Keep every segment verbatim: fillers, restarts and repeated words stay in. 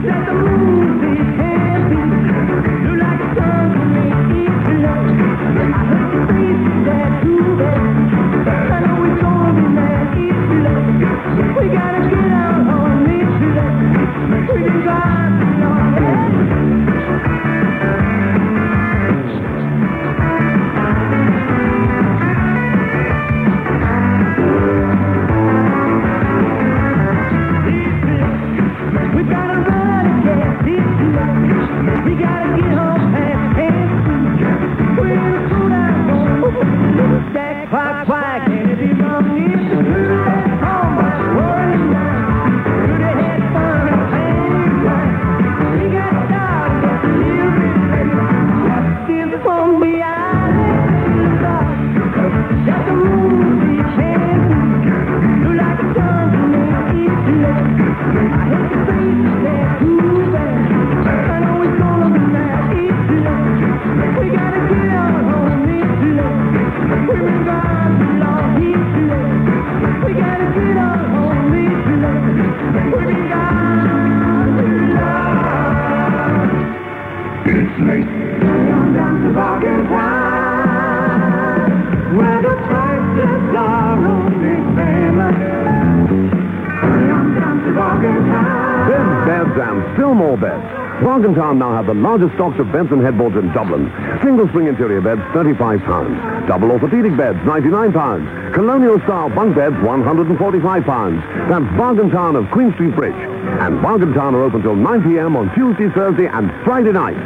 Bargaintown now have the largest stocks of beds and headboards in Dublin. Single spring interior beds, thirty-five pounds. Double orthopedic beds, ninety-nine pounds. Colonial style bunk beds, one hundred forty-five pounds. That's Bargaintown of Queen Street Bridge. And Bargaintown are open till nine p.m. on Tuesday, Thursday, and Friday night.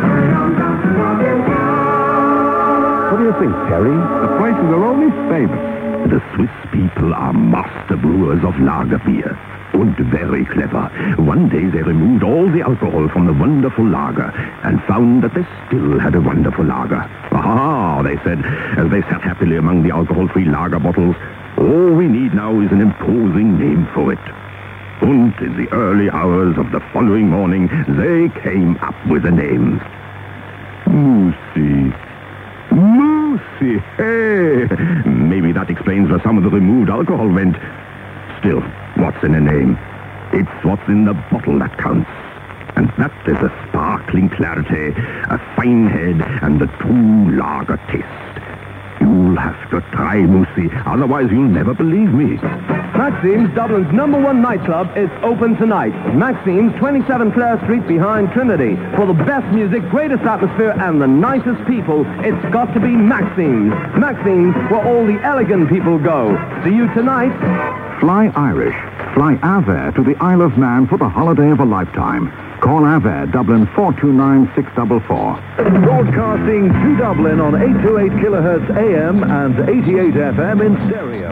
What do you think, Terry? The prices are only famous. The Swiss people are master brewers of lager beer. And very clever. One day they removed all the alcohol from the wonderful lager and found that they still had a wonderful lager. Ah, they said, as they sat happily among the alcohol-free lager bottles, all we need now is an imposing name for it. And in the early hours of the following morning, they came up with a name. Moosey. Moosey, hey! Maybe that explains where some of the removed alcohol went. Still, what's in a name? It's what's in the bottle that counts. And that is a sparkling clarity, a fine head, and the true lager taste. You'll have to try Moosey, otherwise you'll never believe me. Maxime's, Dublin's number one nightclub, is open tonight. Maxime's, twenty-seven Clare Street behind Trinity. For the best music, greatest atmosphere, and the nicest people, it's got to be Maxime's. Maxime's, where all the elegant people go. See you tonight. Fly Irish. Fly Avair to the Isle of Man for the holiday of a lifetime. Call Avair, Dublin four two nine six four four. Broadcasting to Dublin on eight twenty-eight kilohertz A M and eighty-eight F M in stereo.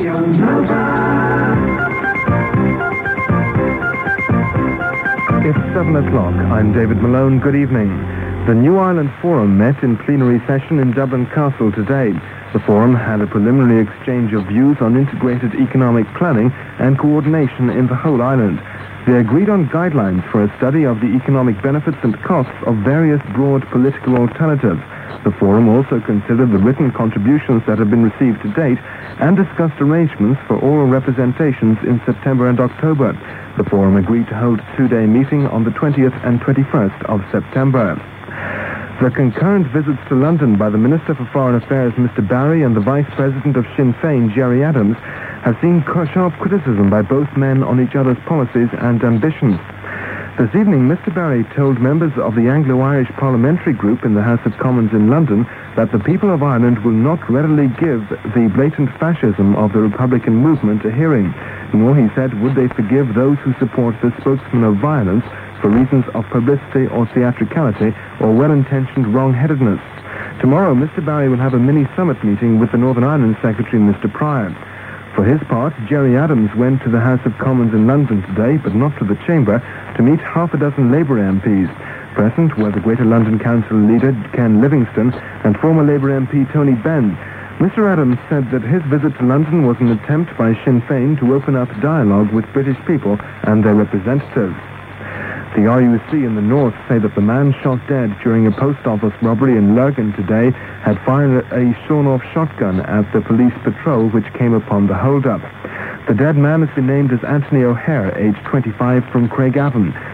It's seven o'clock. I'm David Malone. Good evening. The New Ireland Forum met in plenary session in Dublin Castle today. The forum had a preliminary exchange of views on integrated economic planning and coordination in the whole island. They agreed on guidelines for a study of the economic benefits and costs of various broad political alternatives. The forum also considered the written contributions that have been received to date and discussed arrangements for oral representations in September and October. The forum agreed to hold a two-day meeting on the twentieth and twenty-first of September. The concurrent visits to London by the Minister for Foreign Affairs, Mister Barry, and the Vice President of Sinn Féin, Gerry Adams, have seen sharp criticism by both men on each other's policies and ambitions. This evening, Mister Barry told members of the Anglo-Irish Parliamentary Group in the House of Commons in London that the people of Ireland will not readily give the blatant fascism of the Republican movement a hearing, nor, he said, would they forgive those who support the spokesman of violence for reasons of publicity or theatricality or well-intentioned wrong-headedness. Tomorrow, Mister Barry will have a mini-summit meeting with the Northern Ireland Secretary, Mister Pryor. For his part, Gerry Adams went to the House of Commons in London today, but not to the Chamber, to meet half a dozen Labour M Ps. Present were the Greater London Council leader, Ken Livingstone, and former Labour M P Tony Benn. Mister Adams said that his visit to London was an attempt by Sinn Féin to open up dialogue with British people and their representatives. The R U C in the north say that the man shot dead during a post office robbery in Lurgan today had fired a sawn-off shotgun at the police patrol which came upon the hold-up. The dead man has been named as Anthony O'Hare, aged twenty-five, from Craigavon.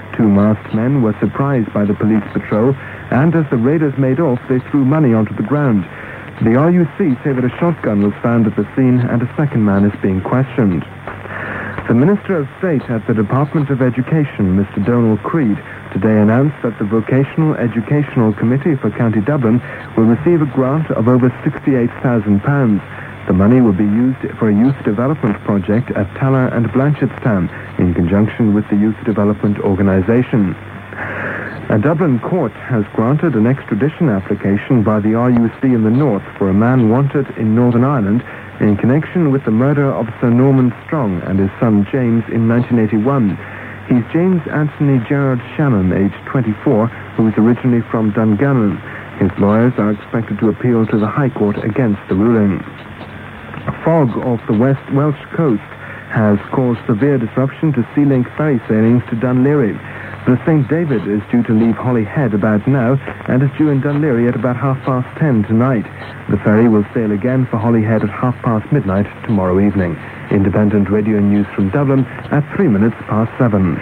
Two masked men were surprised by the police patrol, and as the raiders made off, they threw money onto the ground. The R U C say that a shotgun was found at the scene, and a second man is being questioned. The Minister of State at the Department of Education, Mister Donald Creed, today announced that the Vocational Educational Committee for County Dublin will receive a grant of over sixty-eight thousand pounds. The money will be used for a youth development project at Talla and Blanchardstown in conjunction with the Youth Development Organisation. A Dublin court has granted an extradition application by the R U C in the north for a man wanted in Northern Ireland in connection with the murder of Sir Norman Strong and his son James in nineteen eighty-one. He's James Anthony Gerard Shannon, aged twenty-four, who is originally from Dungannon. His lawyers are expected to appeal to the High Court against the ruling. A fog off the West Welsh coast has caused severe disruption to Sea Link ferry sailings to Dunleary. The Saint David is due to leave Holyhead about now and is due in Dunleary at about half past ten tonight. The ferry will sail again for Holyhead at half past midnight tomorrow evening. Independent Radio News from Dublin at three minutes past seven.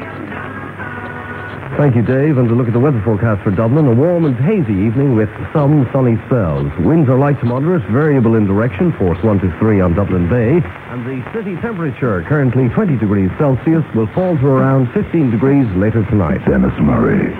Thank you, Dave. And to look at the weather forecast for Dublin, a warm and hazy evening with some sunny spells. Winds are light to moderate, variable in direction, force one to three on Dublin Bay. And the city temperature, currently twenty degrees Celsius, will fall to around fifteen degrees later tonight. Dennis Murray.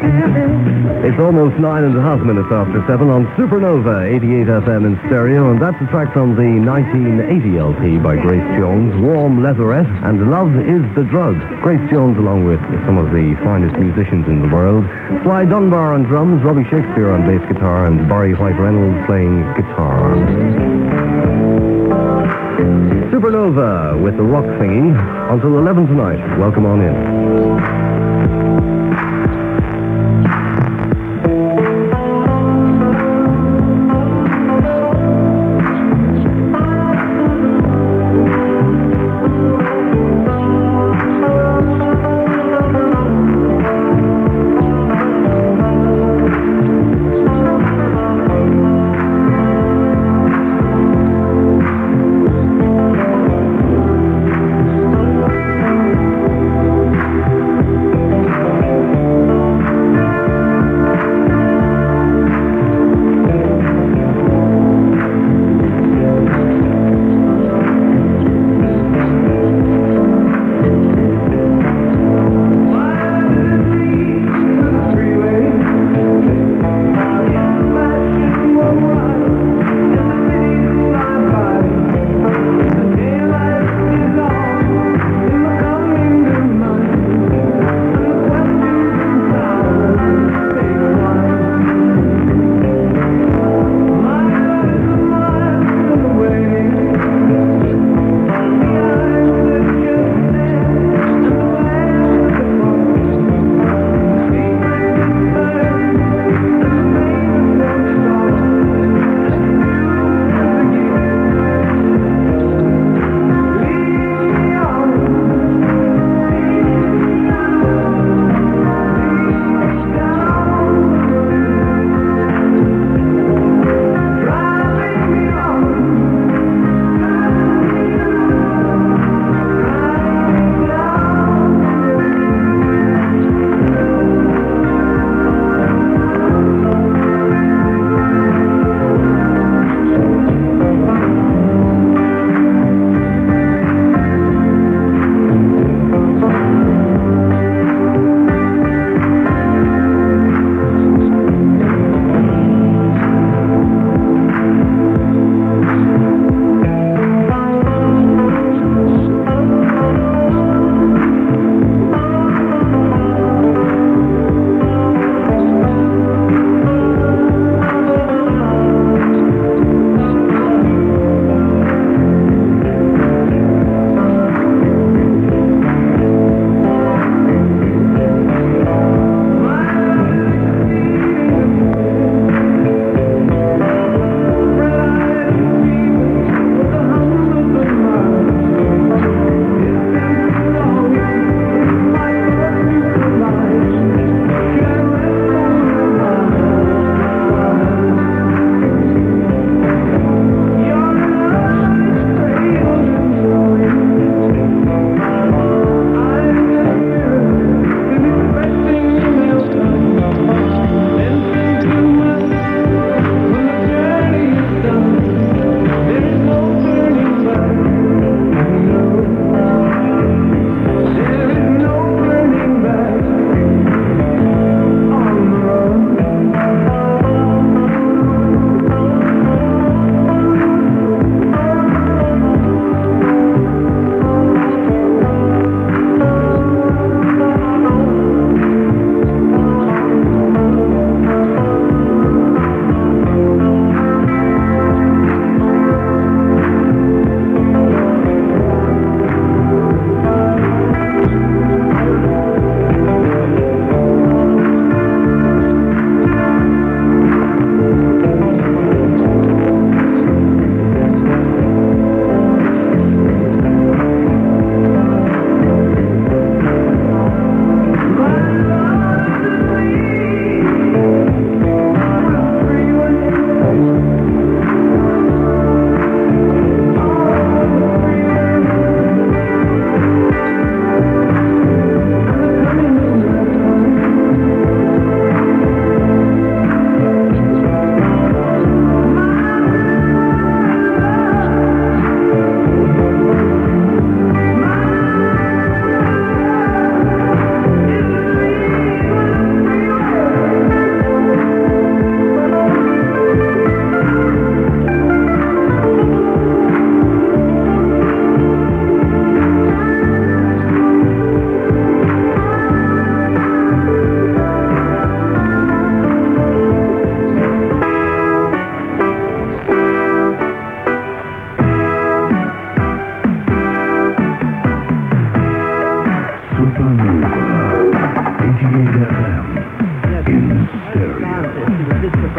It's almost nine and a half minutes after seven on Supernova eighty-eight F M in stereo, and that's a track from the nineteen eighty L P by Grace Jones, Warm Leatherette, and Love is the Drug. Grace Jones along with some of the finest musicians in the world. Sly Dunbar on drums, Robbie Shakespeare on bass guitar, and Barry White Reynolds playing guitar. Supernova with the rock thingy until eleven tonight. Welcome on in.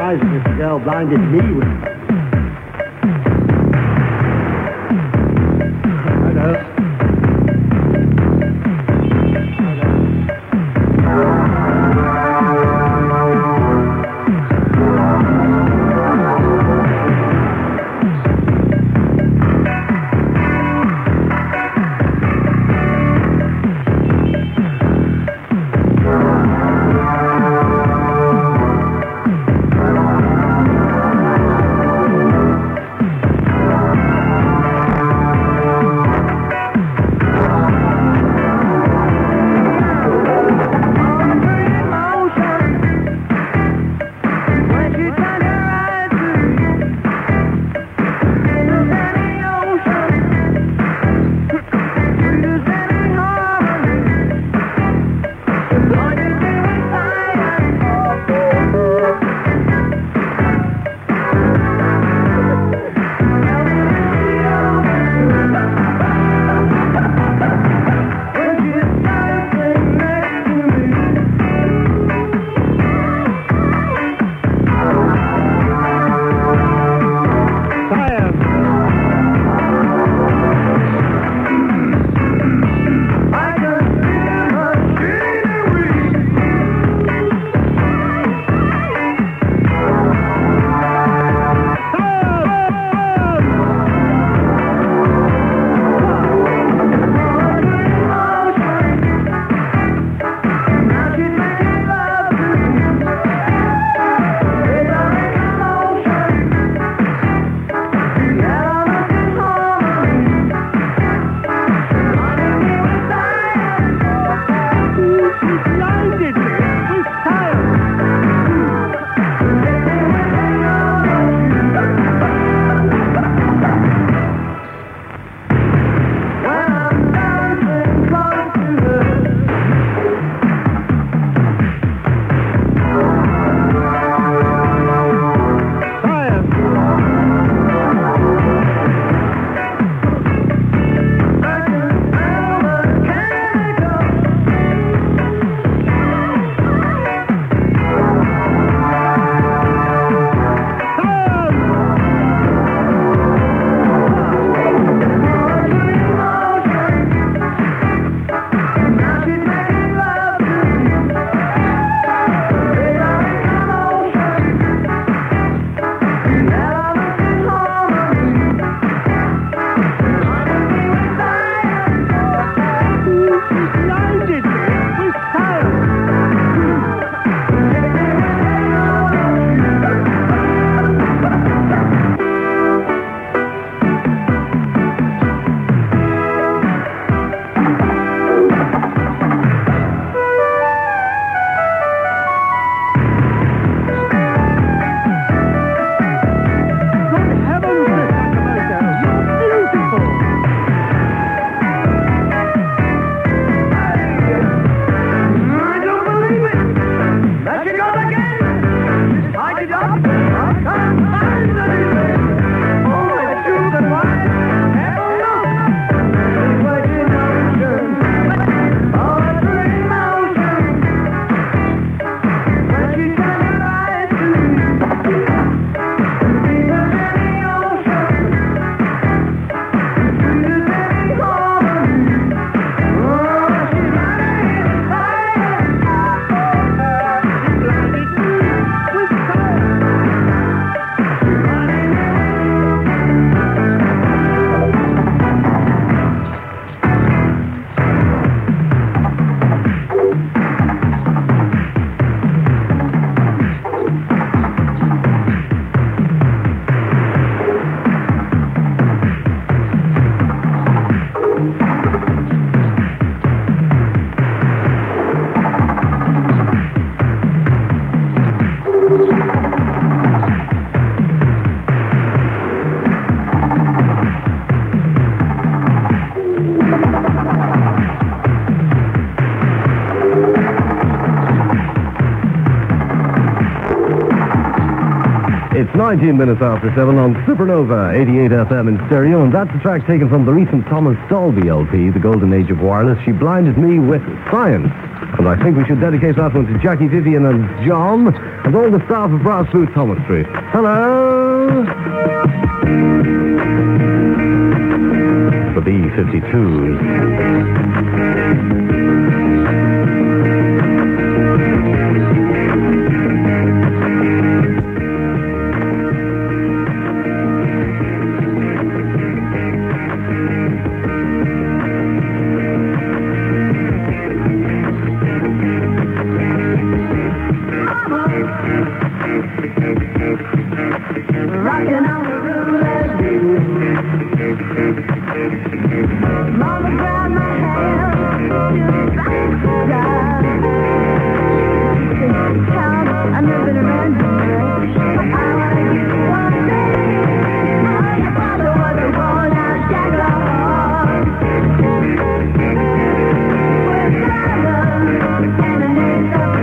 surprising this girl blinded me with. I know. It's nineteen minutes after seven on Supernova, eighty-eight F M in stereo, and that's a track taken from the recent Thomas Dolby L P, The Golden Age of Wireless. She blinded me with Science. But I think we should dedicate that one to Jackie, Vivian and John and all the staff of Brass Food Thomas Street. Hello! The B fifty-twos. Rockin' on the roulette wheel. Mama grabbed my hand to the back of town. I'm living around here, but I wanna give you one thing. Oh, your father was a worn-out jackal. With diamonds and an ace of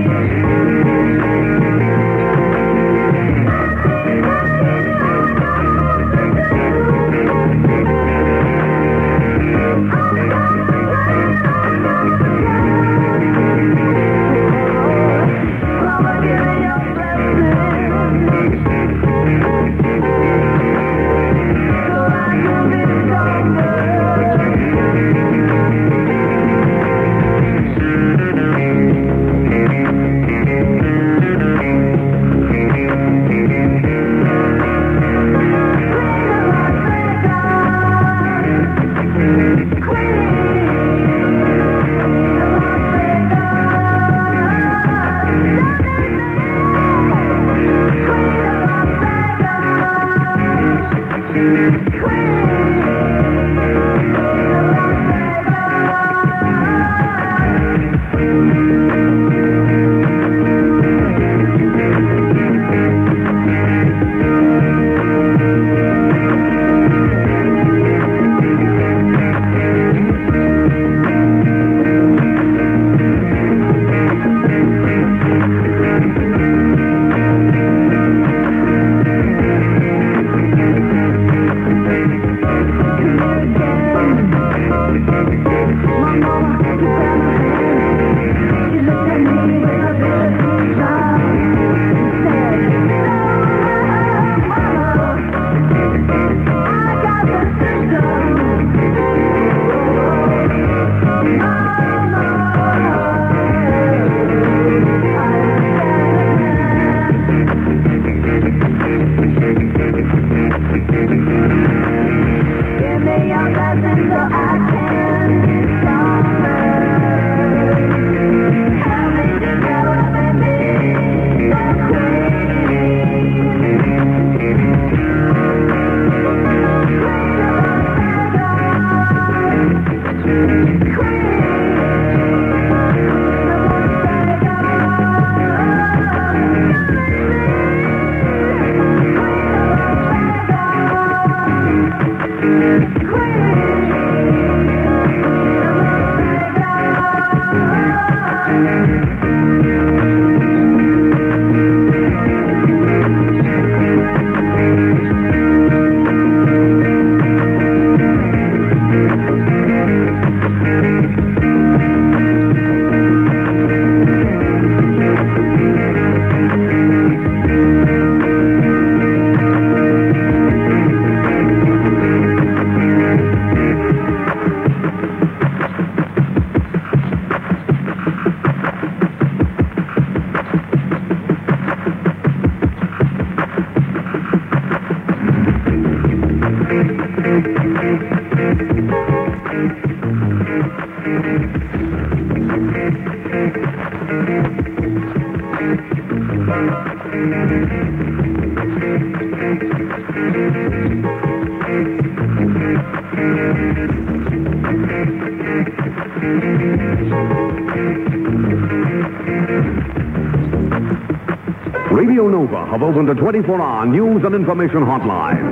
Radio Nova have opened a twenty-four hour news and information hotline.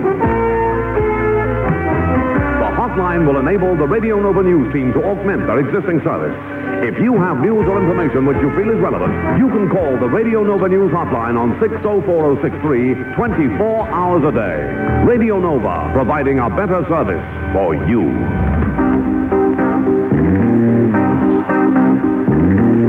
The hotline will enable the Radio Nova news team to augment their existing service. If you have news or information which you feel is relevant, you can call the Radio Nova News Hotline on six oh four oh six three twenty-four hours a day. Radio Nova, providing a better service for you.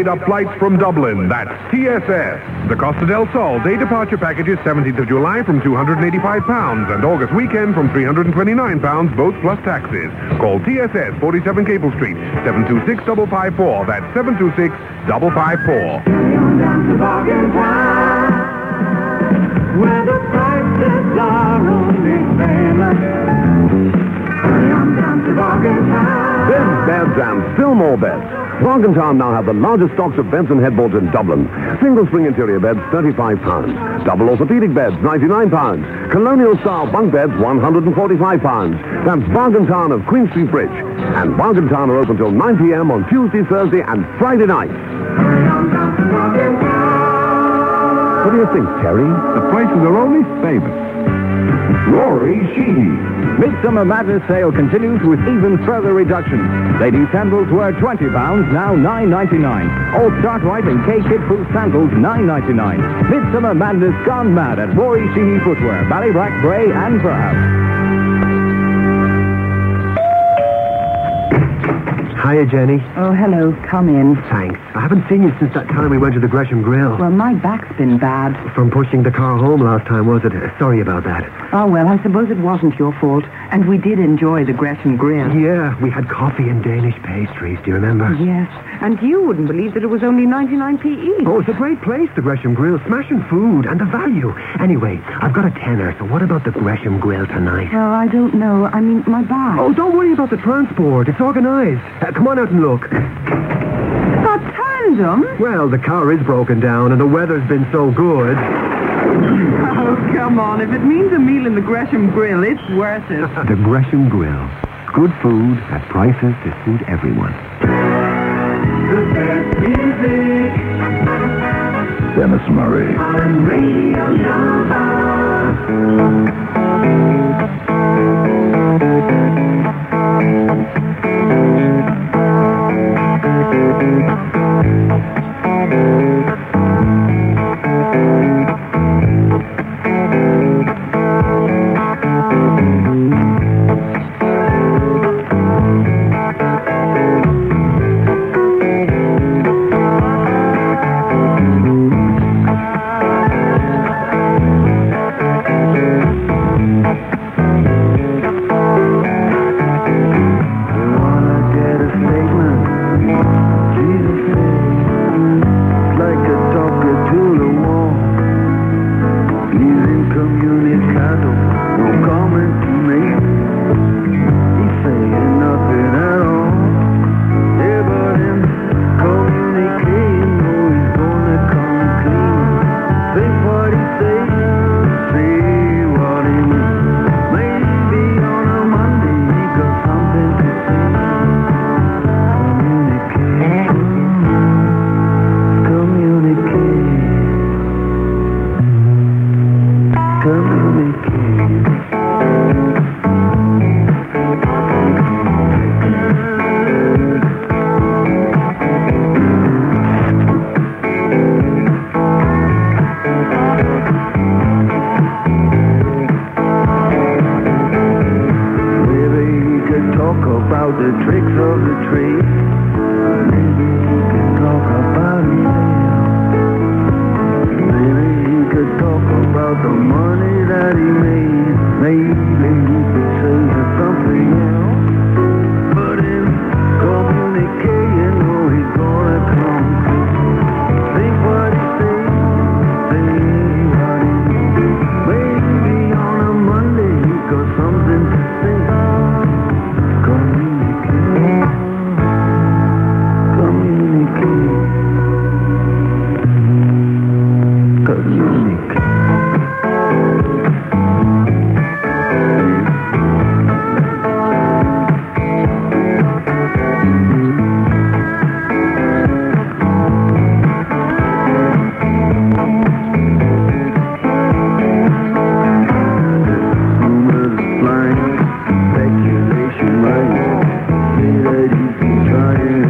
up flights from Dublin. That's T S S. The Costa del Sol day departure packages seventeenth of July from two hundred eighty-five pounds and August weekend from three hundred twenty-nine pounds, both plus taxes. Call T S S, forty-seven Cable Street, seven two six, five five four. That's seven two six, five five four. Where the prices are only famous. Beds, beds, and still more beds. Bargain Town now have the largest stocks of beds and headboards in Dublin. Single spring interior beds, thirty-five pounds. Double orthopedic beds, ninety-nine pounds. Colonial style bunk beds, one hundred forty-five pounds. That's Bargain Town of Queen Street Bridge. And Bargain Town are open till nine p.m. on Tuesday, Thursday, and Friday nights. What do you think, Terry? The prices are only famous. Rory Sheehy. Midsummer Madness sale continues with even further reductions. Ladies' sandals were twenty pounds, now nine ninety-nine. All Start Right and K-Kid Boot sandals, nine ninety-nine. Midsummer Madness gone mad at Rory Sheehy Footwear, Ballybrack, Bray, and Perhaps. Hiya, Jenny. Oh, hello. Come in. Thanks. I haven't seen you since that time we went to the Gresham Grill. Well, my back's been bad. From pushing the car home last time, was it? Sorry about that. Oh, well, I suppose it wasn't your fault. And we did enjoy the Gresham Grill. Yeah, we had coffee and Danish pastries. Do you remember? Yes. And you wouldn't believe that it was only ninety-nine p each. Oh, it's a great place, the Gresham Grill. Smashing food and the value. Anyway, I've got a tenner, so what about the Gresham Grill tonight? Well, I don't know. I mean, my back. Oh, don't worry about the transport. It's organized. Uh, come on out and look. A tandem? Well, the car is broken down and the weather's been so good. Oh, come on. If it means a meal in the Gresham Grill, it's worth it. The Gresham Grill. Good food at prices to suit everyone. The best music Dennis Murray. on Radio Nova.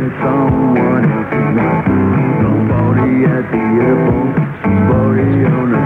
Somebody at the airport, somebody on the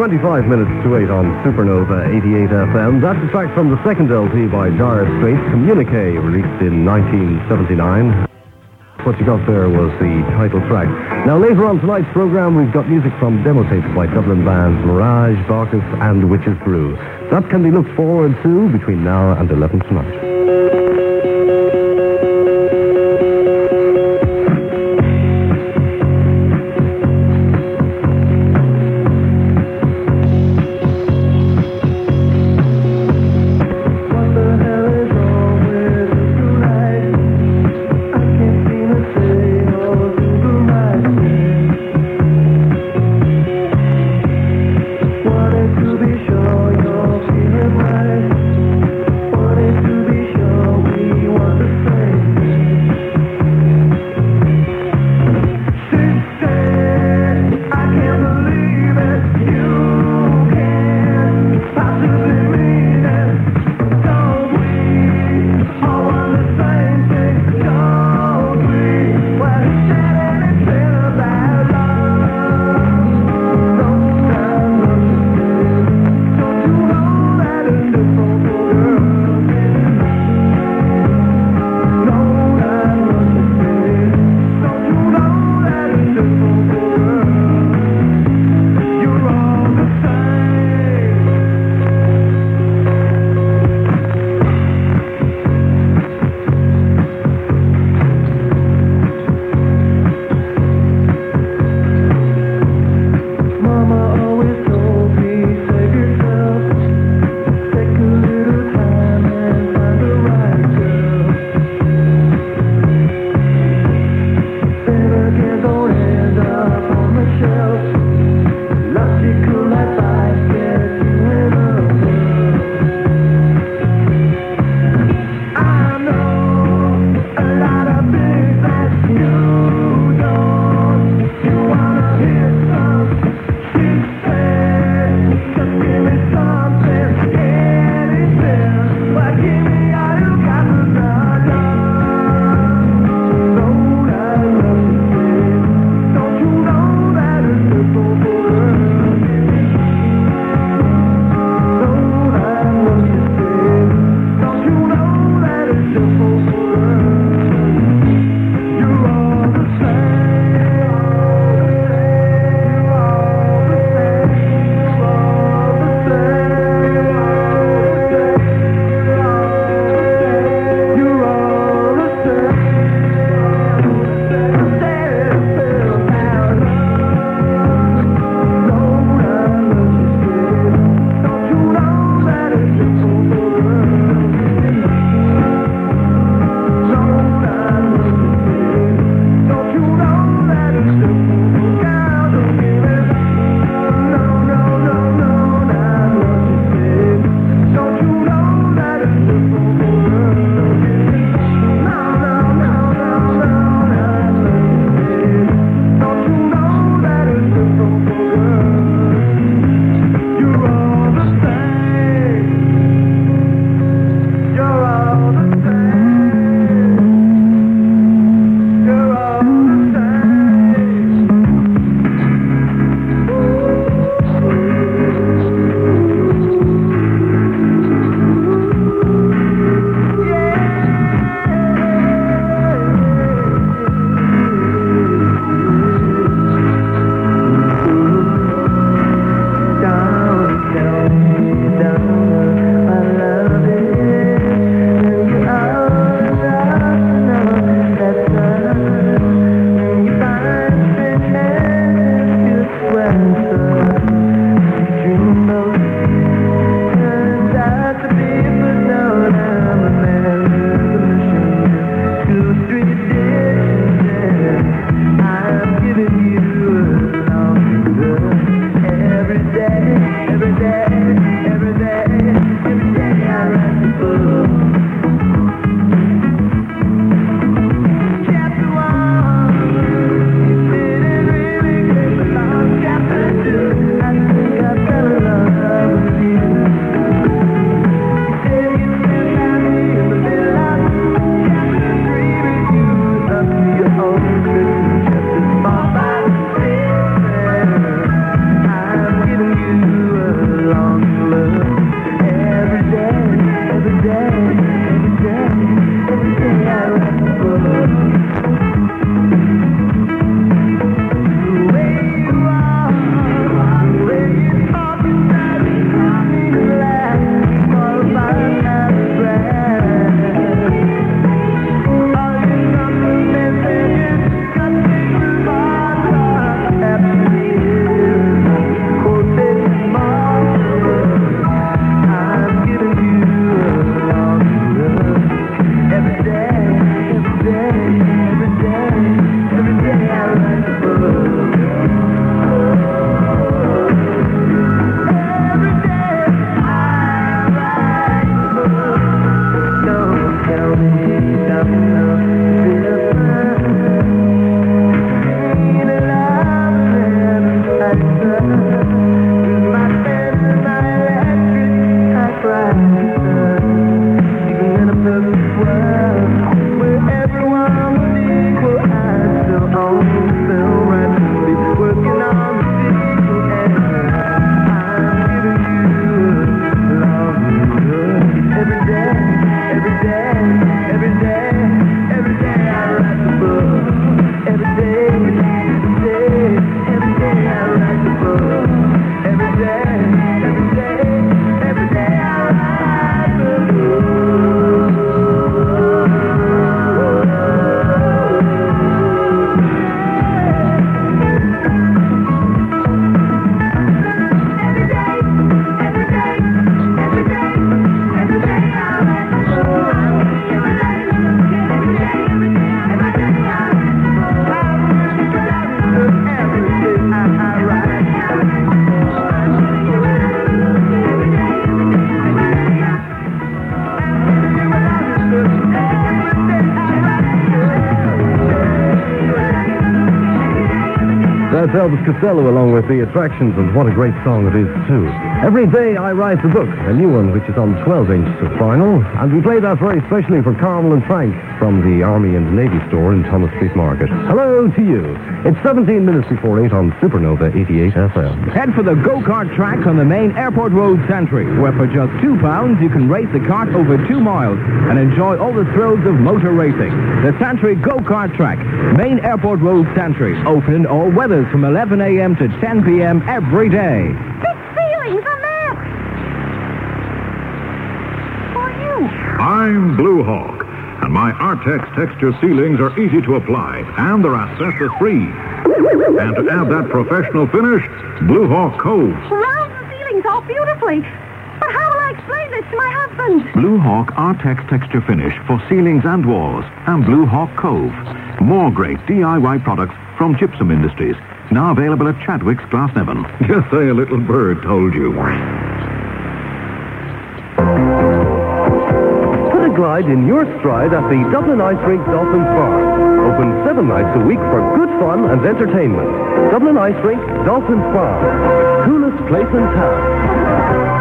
twenty-five minutes to eight on Supernova eighty-eight F M. That's a track from the second L P by Dire Straits, Communique, released in nineteen seventy-nine. What you got there was the title track. Now, later on tonight's program, we've got music from demo tapes by Dublin bands Mirage, Bacchus, and Witches Brew. That can be looked forward to between now and eleven tonight. That's Elvis Costello along with The Attractions, and what a great song it is, too. Every Day I Write the Book, a new one which is on twelve inch vinyl, and we play that very specially for Carmel and Frank from the Army and Navy store in Thomas Street Market. Hello to you. It's seventeen minutes before eight on Supernova eighty-eight F M. Head for the go-kart track on the main Airport Road Santry, where for just two pounds you can race the kart over two miles and enjoy all the thrills of motor racing. The Santry Go-Kart Track, main Airport Road Santry, open all weathers from eleven a.m. to ten p.m. every day. Big ceilings on there! Who are you? I'm Blue Hawk, and my Artex texture ceilings are easy to apply, and they're asbestos-free. And to add that professional finish, Blue Hawk Cove. Round the ceilings all beautifully. But how will I explain this to my husband? Blue Hawk Artex texture finish for ceilings and walls, and Blue Hawk Cove. More great D I Y products from Gypsum Industries. Now available at Chadwick's Glasnevin. Just say a little bird told you. Put a glide in your stride at the Dublin Ice Rink Dolphin Farm. Open seven nights a week for good fun and entertainment. Dublin Ice Rink Dolphin Farm. Coolest place in town.